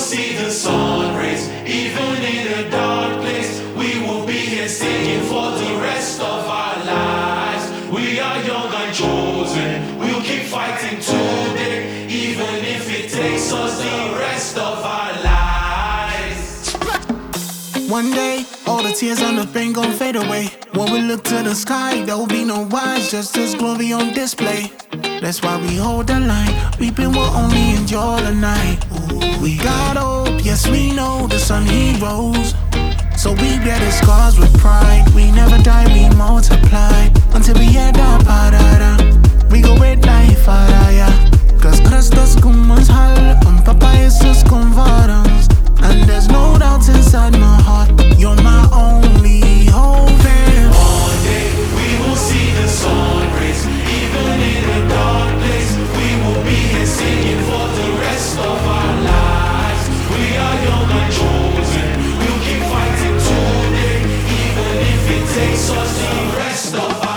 see the sun rays. Even in a dark place, we will be here singing for the rest of our lives. We are young and chosen, we'll keep fighting today, even if it takes us the rest of our lives. One day, all the tears and the pain gon' fade away. When we look to the sky, there will be no wise, just His glory on display. That's why we hold the line, weeping will only endure the night. We got hope, yes we know the sun He rose. So we bear the scars with pride. We never die, we multiply until we end up parada. We go with life, araya. Cause Christus cum ons hal, Papa Jesus cum varans. And there's no doubt inside my heart, you're my only hope. One day we will see the sun rays. Even in a dark place, we will be here singing for the rest of our lives. We are young and chosen, we'll keep fighting today, even if it takes us the rest of our lives.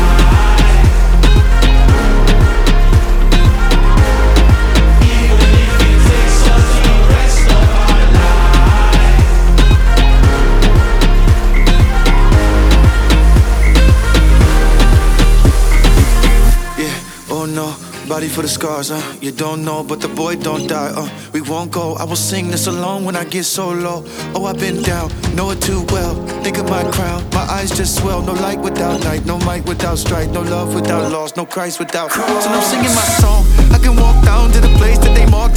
Body for the scars, you don't know, but the boy don't die, we won't go. I will sing this alone when I get so low. Oh, I've been down, know it too well. Think of my crown, my eyes just swell. No light without night, no might without strife, no love without loss, no Christ without cross. And I'm singing my song, I can walk down to the place that they mark